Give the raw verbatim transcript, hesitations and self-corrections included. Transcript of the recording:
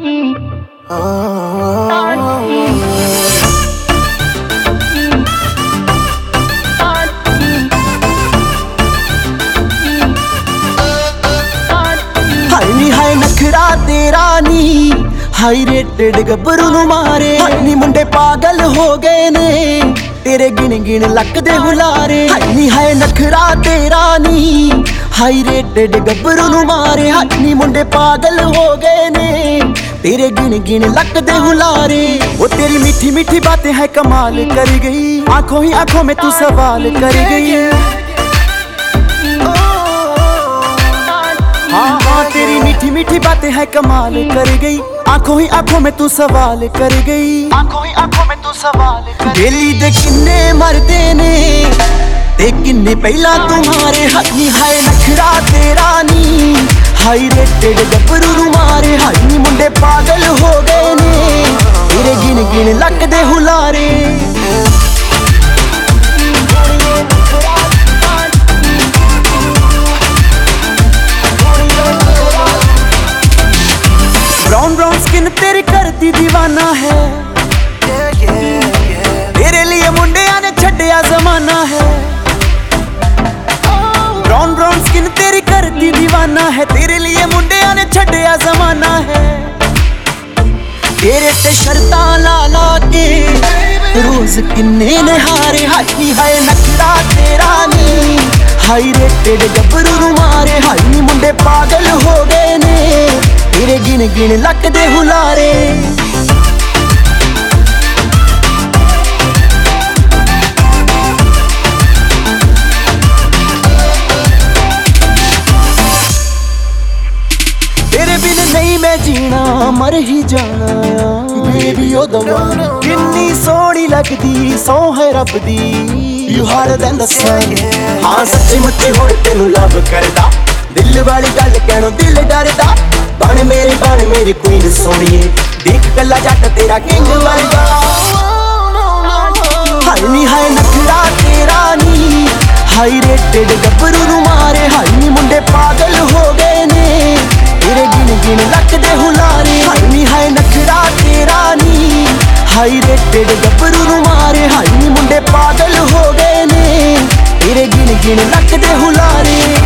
हाय नखरा तेरा नी high rated गब्बरू नू मारे नी मुंडे पागल हो गए ने तेरे गिन गिन लक दे हुलारे नी हाय नखरा तेरा नी हाई रेटेड गब्बरू नू मारे नी मुंडे पागल हो गए ने तेरे गिन गिन लक दे हुलारे। वो तेरी मीठी मीठी बातें है कमाल कर गई, आंखों ही आंखों में तू सवाल कर गई। हाँ हाँ तेरी मीठी मीठी बातें है कमाल कर गई, आंखों ही आंखों में तू सवाल कर गई। आंखों ही आंखों में तू सवाल कर गई। दिल्ली दे किन्ने मरदे ने ते किन्ने पहला तुम्हारे हनी हाय नखरा तेरा नी हाई रेटेड गब्बरू नू मारे नी मुंडे पागल हो गए ने तेरे गिन गिन लक दे हुलारे। ब्राउन ब्राउन स्किन तेरी करती दीवाना है, तेरे लिए मुंडिया ने छड्डिया जमाना है। ब्राउन ब्राउन स्किन तेरी करती दीवाना है, तेरे लिए मुंडिया ने छड्डिया जमाना है। तेरे ते शर्तां ला ला के रोज किन्ने ने हारे हाई हाय नखरा तेरा नी हाई रेटेड गब्बरू नू मारे नी मुंडे पागल हो गए ने तेरे गिन गिन लक दे हुलारे। तेरे बिन नहीं मैं जीना मर ही जाना बेबी ओ दवाना किन्नी सोहनी लगदी सौ है रब दी you harder than the sun. हाँ सच्ची मुच्ची होए तेनू लव करदा दिल वाली गल कहणों दिल डरदा बन मेरी बन मेरी क्वीन सोनिए देख कला जट तेरा किंग वर्गा। हाय नी हाय नखरा तेरा नी हाई रेटेड गब्बरू नू मारे नी मुंडे पागल हो गए ने तेरे गिन गिन लक दे हुलारे। हाय नी हाय नखरा तेरा नी हाई रेटेड गब्बरू नू मारे नी मुंडे पागल हो गए ने तेरे गिन गिन लक दे हुलारे।